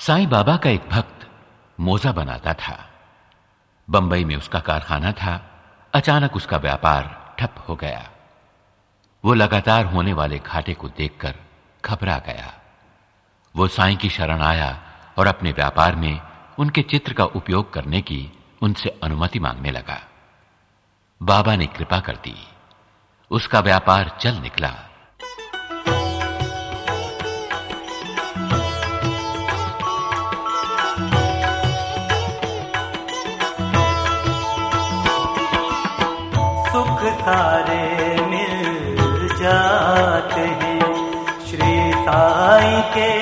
साईं बाबा का एक भक्त मोजा बनाता था। बंबई में उसका कारखाना था। अचानक उसका व्यापार ठप हो गया। वो लगातार होने वाले घाटे को देखकर घबरा गया। वो साईं की शरण आया और अपने व्यापार में उनके चित्र का उपयोग करने की उनसे अनुमति मांगने लगा। बाबा ने कृपा कर दी। उसका व्यापार चल निकला। सुख सारे मिल जाते हैं श्री साईं के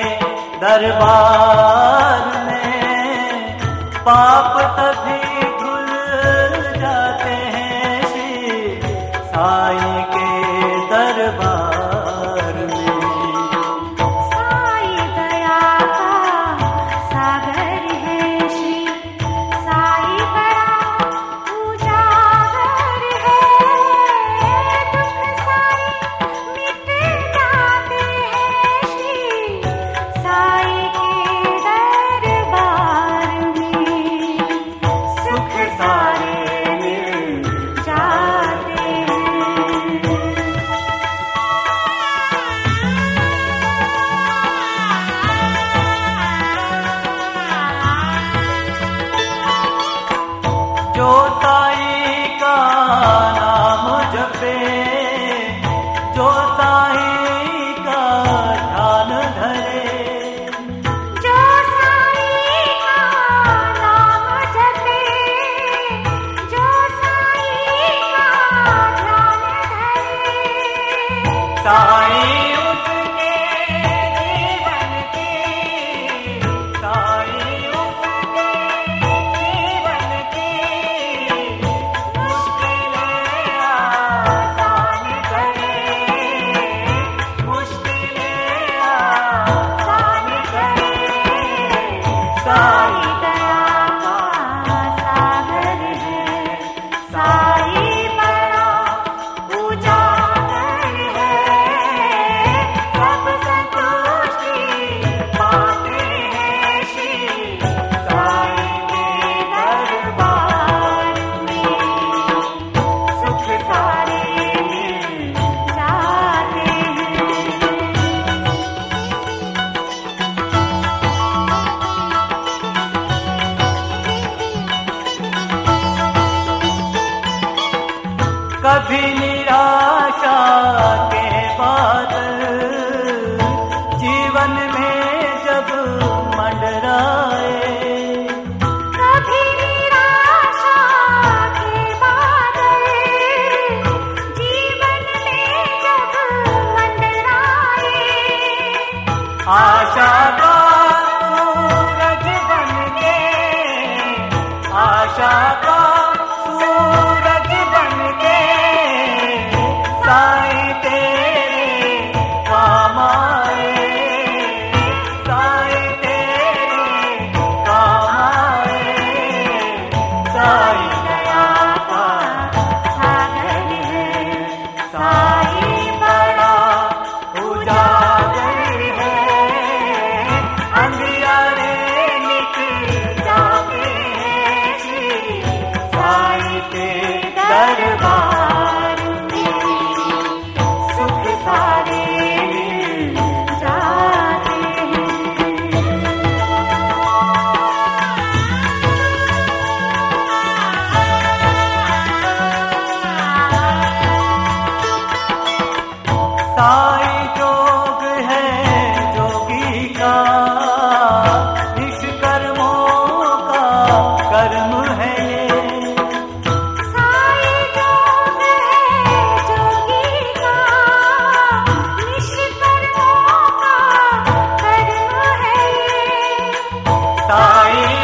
दरबार में। पाप सभी धुल जाते हैं श्री साईं के दरबार में। साईं दया का सागर है श्री साईं बड़ा उजागर है। दुख सारे मिट जाते हैं श्री साईं के दरबार में। सुख सारे मिल जाते हैं। जो साईं का नाम जपे, जो साईं का ध्यान धरे, जो साईं का नाम जपे, जो साईं का ध्यान धरे। साईं उसके जीवन की, साईं उसके जीवन की मुश्किलें आसान करे, मुश्किलें आसान करे। साईं दया का सागर है, साईं बड़ा उजागर है। सब संतुष्टि पाते हैं श्री साईं के दरबार में। सुख सारे मिल जाते हैं। कभी निराशा के बादल जीवन में जब मंडराए, कभी निराशा के बादल जीवन में जब मंडराए। आशा का सूरज बनके, आशा का सूरज बनके साईं तेरे काम आए, साईं तेरे काम आए। साईं दया का सागर है, साईं बड़ा उजागर है। अंधियारे मिट जाते हैं श्री साईं के दरबार में। सुख सारे मिल जाते हैं। साईं जोग है जोगी का, निष्कर्मों का कर्म है ये। साईं जोग है जोगी का, निष्कर्मों का कर्म है ये। साईं